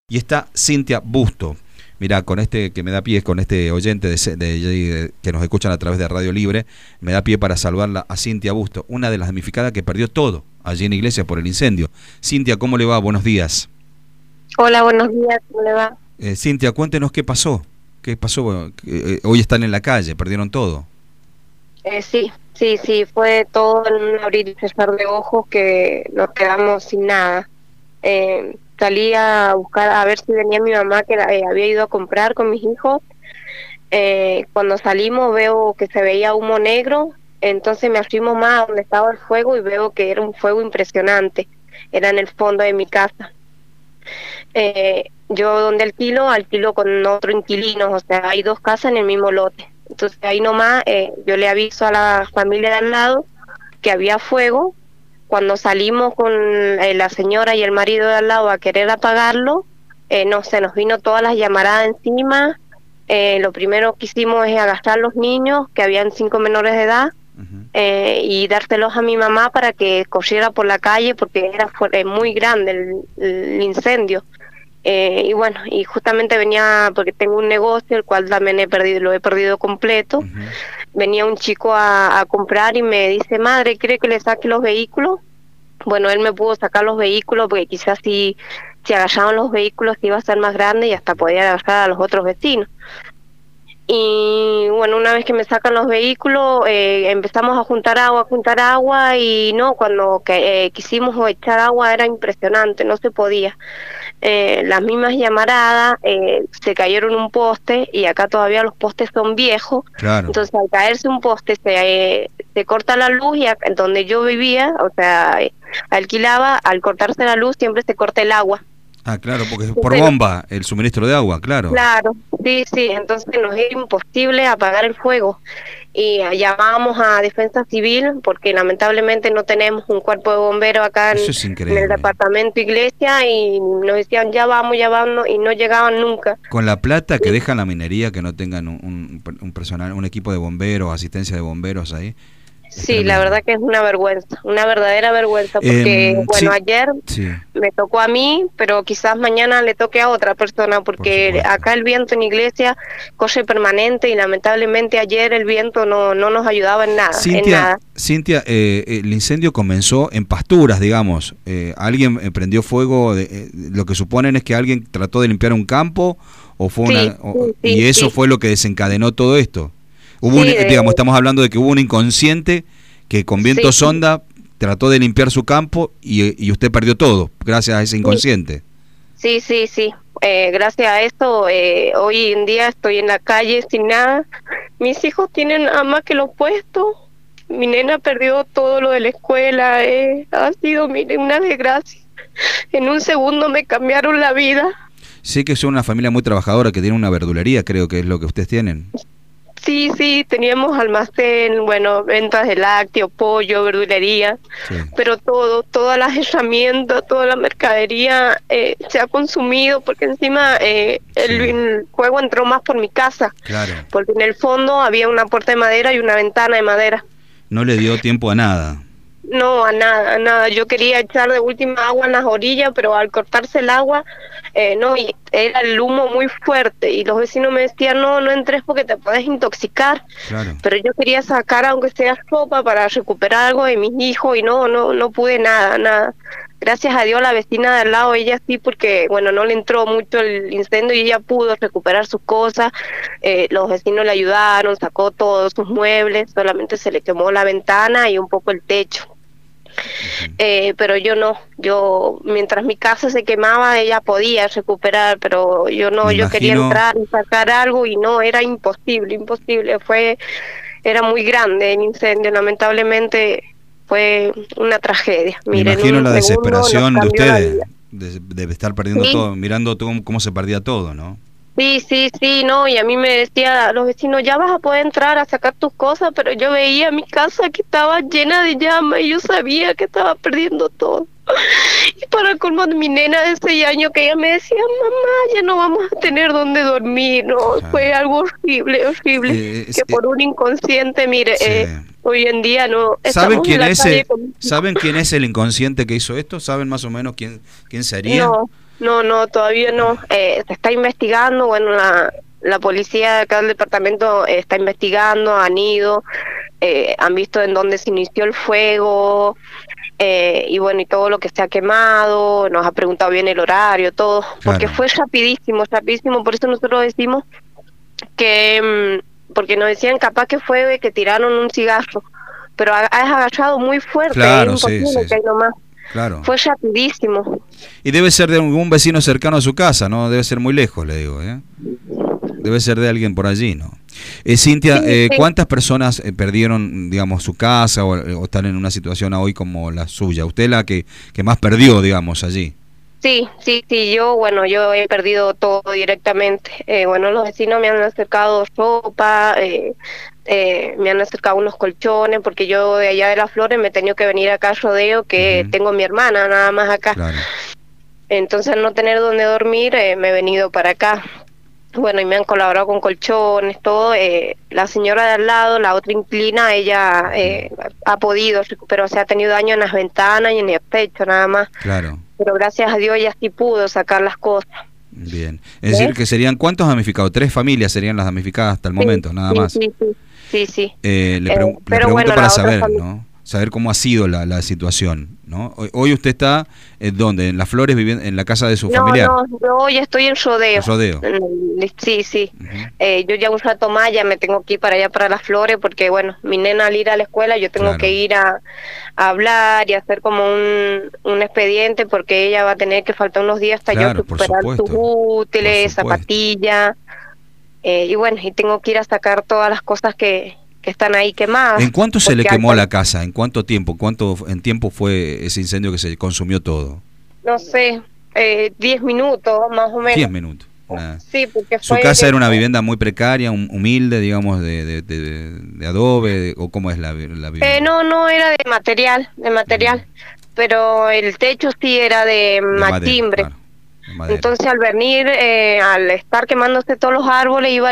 Y está Cintia Busto. Mirá, con este que me da pie, con este oyente que nos escuchan a través de Radio Libre, me da pie para saludarla a Cintia Busto, una de las damnificadas que perdió todo allí en Iglesias por el incendio. Cintia, ¿cómo le va? Buenos días. Hola, buenos días, ¿cómo le va? Cintia, cuéntenos qué pasó. ¿Qué pasó? Bueno, hoy están en la calle, perdieron todo. Sí, fue todo en un abrir y cerrar de ojos que nos quedamos sin nada. Salí a buscar a ver si venía mi mamá, que había ido a comprar con mis hijos. Cuando salimos veo que se veía humo negro, entonces me arrimo más a donde estaba el fuego y veo que era un fuego impresionante, era en el fondo de mi casa. Yo donde alquilo con otro inquilino, o sea, hay dos casas en el mismo lote. Entonces ahí nomás yo le aviso a la familia de al lado que había fuego. Cuando salimos con la señora y el marido de al lado a querer apagarlo, no sé, nos vino todas las llamaradas encima. Lo primero que hicimos es agarrar a los niños, que habían 5 menores de edad, y dárselos a mi mamá para que corriera por la calle porque era muy grande el incendio. Y bueno, y justamente venía, porque tengo un negocio, el cual también lo he perdido completo. Venía un chico a comprar y me dice: madre, ¿quiere que le saque los vehículos? Bueno, él me pudo sacar los vehículos porque quizás si agarraban los vehículos iba a ser más grande y hasta podía agarrar a los otros vecinos. Y bueno, una vez que me sacan los vehículos, empezamos a juntar agua y no, cuando quisimos echar agua era impresionante, no se podía. Las mismas llamaradas, se cayeron un poste y acá todavía los postes son viejos. Claro. Entonces al caerse un poste se corta la luz y donde yo vivía, o sea, alquilaba, al cortarse la luz siempre se corta el agua. Ah, claro, porque es por bomba el suministro de agua, claro. Claro, sí, entonces nos era imposible apagar el fuego y llamábamos a Defensa Civil porque lamentablemente no tenemos un cuerpo de bomberos acá en el departamento Iglesia, y nos decían ya vamos y no llegaban nunca. Con la plata que dejan la minería, que no tengan un personal, un equipo de bomberos, asistencia de bomberos ahí. Sí, la verdad que es una vergüenza, una verdadera vergüenza, porque bueno, sí, ayer me tocó a mí, pero quizás mañana le toque a otra persona, porque acá el viento en Iglesia corre permanente y lamentablemente ayer el viento no nos ayudaba en nada. Cintia, el incendio comenzó en pasturas, digamos. ¿Alguien prendió fuego? Lo que suponen es que alguien trató de limpiar un campo o fue y eso fue lo que desencadenó todo esto. Digamos, estamos hablando de que hubo un inconsciente que con viento sonda trató de limpiar su campo y usted perdió todo gracias a ese inconsciente. Sí. Gracias a esto, hoy en día estoy en la calle sin nada. Mis hijos tienen nada más que lo puesto. Mi nena perdió todo lo de la escuela. Ha sido, mire, una desgracia. En un segundo me cambiaron la vida. Sé que son una familia muy trabajadora, que tiene una verdulería, creo que es lo que ustedes tienen. Sí, teníamos almacén, bueno, ventas de lácteos, pollo, verdulería, pero todas las herramientas, toda la mercadería se ha consumido, porque encima el fuego entró más por mi casa, porque en el fondo había una puerta de madera y una ventana de madera. No le dio tiempo a nada. No, a nada. Yo quería echar de última agua en las orillas, pero al cortarse el agua, y era el humo muy fuerte y los vecinos me decían, no entres porque te puedes intoxicar. Pero yo quería sacar aunque sea sopa para recuperar algo de mis hijos y no pude nada. Gracias a Dios la vecina de al lado, ella sí, porque bueno, no le entró mucho el incendio y ella pudo recuperar sus cosas. Los vecinos le ayudaron, sacó todos sus muebles, solamente se le quemó la ventana y un poco el techo. Pero yo mientras mi casa se quemaba ella podía recuperar, pero yo no, yo quería entrar y sacar algo y no, era imposible, era muy grande el incendio, lamentablemente fue una tragedia. Me imagino la desesperación de ustedes, de estar perdiendo todo, mirando cómo se perdía todo, ¿no? Sí, no, y a mí me decía los vecinos, ya vas a poder entrar a sacar tus cosas, pero yo veía mi casa que estaba llena de llamas y yo sabía que estaba perdiendo todo. Y para el colmo de mi nena de 6 años, que ella me decía, mamá, ya no vamos a tener dónde dormir, ¿no? Fue algo horrible, que por un inconsciente, mire, hoy en día no... ¿Saben quién es ¿Saben quién es el inconsciente que hizo esto? ¿Saben más o menos quién sería? no, todavía no. Se está investigando, bueno, la policía de acá del departamento está investigando, han ido, han visto en dónde se inició el fuego, y bueno, y todo lo que se ha quemado, nos ha preguntado bien el horario, todo, porque Claro. fue rapidísimo, rapidísimo, por eso nosotros decimos que, porque nos decían capaz que fue que tiraron un cigarro, pero has agachado muy fuerte, es Claro, sí, imposible sí, que sí. hay nomás. Claro. Fue rapidísimo. Y debe ser de algún vecino cercano a su casa, ¿no? Debe ser muy lejos, le digo, ¿eh? Debe ser de alguien por allí, ¿no? Cintia, Sí, sí. ¿cuántas personas perdieron, digamos, su casa o están en una situación hoy como la suya? Usted la que más perdió, digamos, allí. Sí, sí, sí, bueno, yo he perdido todo directamente. Bueno, los vecinos me han acercado ropa, me han acercado unos colchones, porque yo de allá de Las Flores me he tenido que venir acá a Rodeo, que Ujú. tengo a mi hermana nada más acá. Claro, Entonces, al no tener donde dormir, me he venido para acá. Bueno, y me han colaborado con colchones, todo. La señora de al lado, la otra inquilina, ella ha podido recuperar, o sea, ha tenido daño en las ventanas y en el techo nada más. claro. Pero gracias a Dios ella sí pudo sacar las cosas. Bien. Es decir, ¿Ves? que serían, ¿cuántos damnificados? 3 familias serían las damnificadas hasta el Sí, momento, nada sí, más. sí, sí, sí, sí. Le Pero pregunto bueno, para la otra saber, familia. ¿no? Saber cómo ha sido la situación, ¿no? Hoy usted está, ¿dónde? ¿En Las Flores, viviendo en la casa de su No, familiar? no, yo ya estoy en En Rodeo. Rodeo. Sí, sí. Ujú. Yo ya un rato más ya me tengo que ir para allá, para Las Flores, porque bueno, mi nena al ir a la escuela yo tengo que Claro, ir a hablar y hacer como un expediente, porque ella va a tener que faltar unos días hasta yo claro, recuperar sus por útiles, supuesto. zapatillas, y bueno, y tengo que ir a sacar todas las cosas que están ahí quemadas, ¿En cuánto se le porque quemó la casa? ¿En cuánto tiempo? ¿Cuánto en tiempo fue ese incendio que se consumió todo? no sé, 10 minutos más o 10 menos. minutos. Nada. Sí, porque ¿Su fue... casa era una vivienda muy precaria, humilde, digamos, de adobe, o cómo es la vivienda? no, no era de Ujú. material, pero el techo sí era de De madera, machimbre. claro, de madera, Entonces al venir, al estar quemándose todos los árboles, iba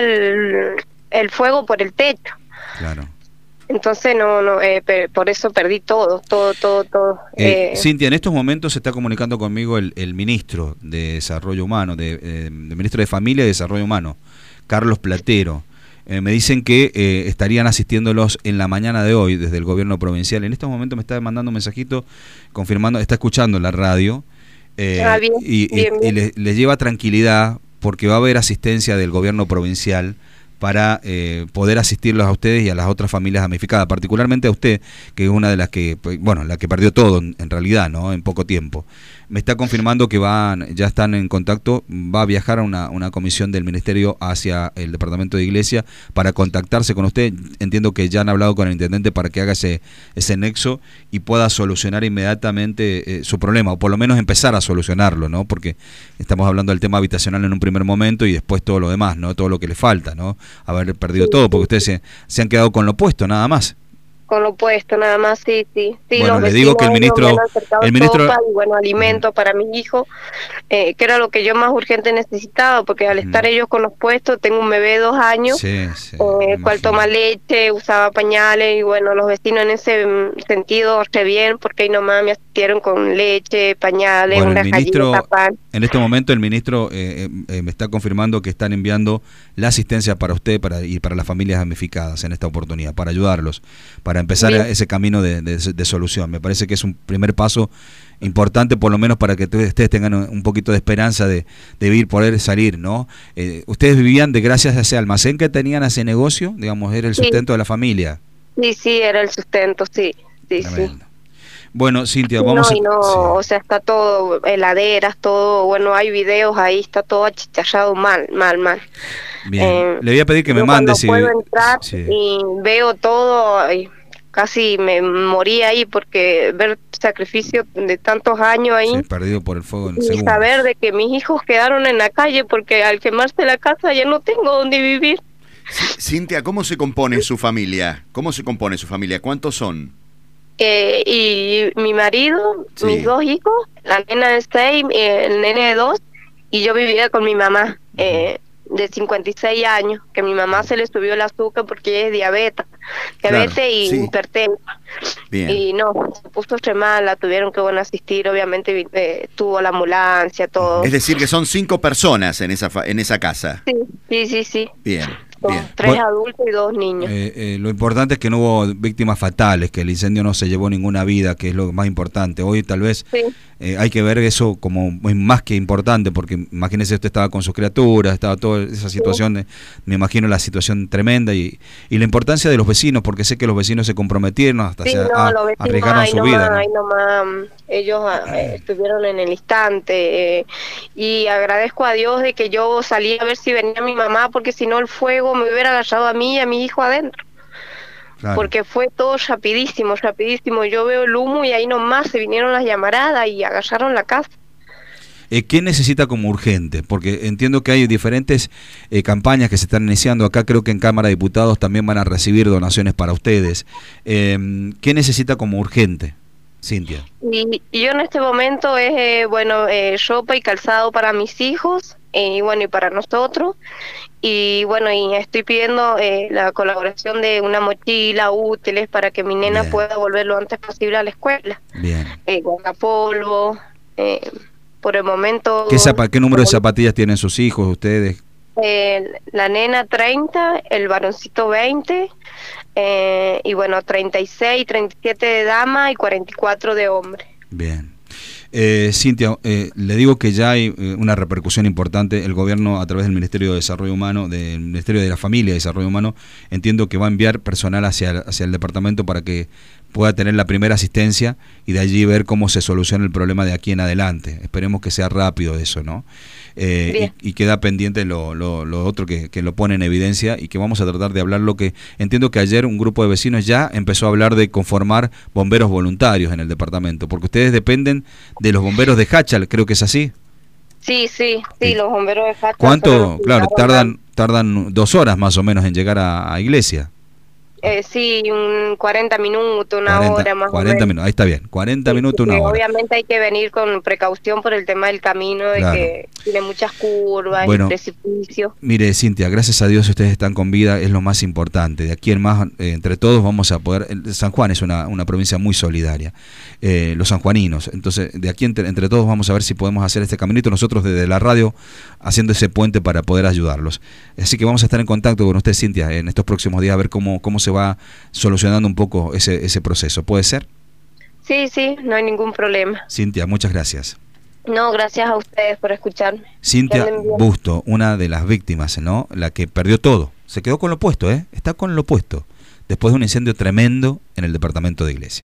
el fuego por el techo. claro. Entonces no, por eso perdí todo, todo, todo, todo. Cintia, en estos momentos se está comunicando conmigo el ministro de Desarrollo Humano, de ministro de Familia y Desarrollo Humano, Carlos Platero. Me dicen que estarían asistiéndolos en la mañana de hoy desde el gobierno provincial. En estos momentos me está mandando un mensajito confirmando, está escuchando la radio, Bien, bien, y bien. les lleva tranquilidad porque va a haber asistencia del gobierno provincial para poder asistirlos a ustedes y a las otras familias damnificadas, particularmente a usted, que es una de las que, pues, bueno, la que perdió todo en realidad, ¿no? En poco tiempo. Me está confirmando que ya están en contacto, va a viajar a una comisión del ministerio hacia el departamento de Iglesia para contactarse con usted. Entiendo que ya han hablado con el intendente para que haga ese nexo y pueda solucionar inmediatamente su problema, o por lo menos empezar a solucionarlo, ¿no? Porque estamos hablando del tema habitacional en un primer momento y después todo lo demás, ¿no? Todo lo que le falta, ¿no? Haber perdido Sí, todo, porque sí, ustedes se han quedado con lo puesto, nada más. con lo puesto nada más, sí, sí. Sí, Bueno, los le digo vecinos que ellos me han acercado el ministro, sopa y bueno, ujú, alimento para mis hijos, que era lo que yo más urgente necesitaba, porque al estar ujú, ellos con los puestos, tengo un bebé de 2 años, sí, sí, me cual imagino. toma leche, usaba pañales, y bueno, los vecinos en ese sentido, re bien, porque ahí nomás me asistieron con leche, pañales, Bueno, el unas galletas, ministro, pan. en este momento el ministro me está confirmando que están enviando la asistencia para usted y para las familias damnificadas en esta oportunidad, para ayudarlos, para empezar Bien, ese camino de solución. Me parece que es un primer paso importante, por lo menos para que ustedes tengan un poquito de esperanza de poder salir, ¿no? Ustedes vivían de gracias a ese almacén que tenían, a ese negocio, digamos, era el sí, sustento de la familia. sí, sí, era el sustento, sí, sí, sí. Tremendo. Bueno, Cintia, Sí, vamos no, a... y no, Sí. o sea, está todo, heladeras, todo, bueno, hay videos ahí, está todo achicharrado mal, mal, mal. Bien, Eh, le voy a pedir que me yo mande cuando puedo si... entrar Sí. y veo todo, ay, casi me morí ahí porque ver sacrificio de tantos años ahí Sí, perdido por el fuego en y saber segundos. de que mis hijos quedaron en la calle porque al quemarse la casa ya no tengo dónde vivir. Cintia, ¿cómo se compone su familia? ¿Cómo se compone su familia? ¿Cuántos son? Y mi marido, mis Sí. 2 hijos, la nena de 6, el nene de 2, y yo vivía con mi mamá. Ujú. de 56 años, que mi mamá se le subió el azúcar porque ella es diabetes Claro, y sí. hipertensa. Bien. Y no, se puso re mal, la tuvieron que asistir, obviamente tuvo la ambulancia, todo. Es decir, que son 5 personas en esa casa. Sí. Bien, Son bien. 3 adultos y 2 niños. Lo importante es que no hubo víctimas fatales, que el incendio no se llevó ninguna vida, que es lo más importante. Hoy tal vez hay que ver eso como más que importante, porque imagínese, usted estaba con sus criaturas, estaba toda esa situación, me imagino la situación tremenda y la importancia de los vecinos, porque sé que los vecinos se comprometieron, hasta los vecinos, arriesgaron su vida. ¿No? Ahí nomás, ellos estuvieron en el instante, y agradezco a Dios de que yo salí a ver si venía mi mamá, porque si no el fuego me hubiera agarrado a mí y a mi hijo adentro. Claro. Porque fue todo rapidísimo. Yo veo el humo y ahí nomás se vinieron las llamaradas y agarraron la casa. ¿Qué necesita como urgente? Porque entiendo que hay diferentes campañas que se están iniciando. Acá creo que en Cámara de Diputados también van a recibir donaciones para ustedes. ¿Qué necesita como urgente, Cintia? Y yo en este momento es, ropa y calzado para mis hijos, y para nosotros. Y estoy pidiendo la colaboración de una mochila, útiles, para que mi nena pueda volver lo antes posible a la escuela. Bien. Guardapolvo, por el momento... ¿Qué número de zapatillas tienen sus hijos, ustedes? La nena 30, el varoncito 20, 36, 37 de dama y 44 de hombre. Bien. Cintia, le digo que ya hay una repercusión importante. El gobierno, a través del Ministerio de Desarrollo Humano, del Ministerio de la Familia y Desarrollo Humano, entiendo que va a enviar personal hacia el departamento para que pueda tener la primera asistencia y de allí ver cómo se soluciona el problema de aquí en adelante. Esperemos que sea rápido eso, ¿no? Y queda pendiente lo otro que lo pone en evidencia y que vamos a tratar de hablar. Lo que entiendo que ayer un grupo de vecinos ya empezó a hablar de conformar bomberos voluntarios en el departamento, porque ustedes dependen de los bomberos de Jáchal, creo que es así. Sí, los bomberos de Jáchal. ¿Cuánto? Claro, tardan 2 horas más o menos en llegar a Iglesia. Sí, 40 minutos, una hora más 40 o menos. Minutos, ahí está bien, 40 minutos, una hora. Obviamente hay que venir con precaución por el tema del camino, de que tiene muchas curvas y precipicios. Mire, Cintia, gracias a Dios ustedes están con vida, es lo más importante. De aquí en más, entre todos vamos a poder... San Juan es una provincia muy solidaria, los sanjuaninos. Entonces, de aquí entre todos vamos a ver si podemos hacer este caminito, nosotros desde la radio haciendo ese puente para poder ayudarlos. Así que vamos a estar en contacto con usted, Cintia, en estos próximos días, a ver cómo se va solucionando un poco ese proceso. ¿Puede ser? Sí, no hay ningún problema. Cintia, muchas gracias. No, gracias a ustedes por escucharme. Cintia Busto, una de las víctimas, ¿no? La que perdió todo. Se quedó con lo puesto, está con lo puesto. Después de un incendio tremendo en el departamento de Iglesia.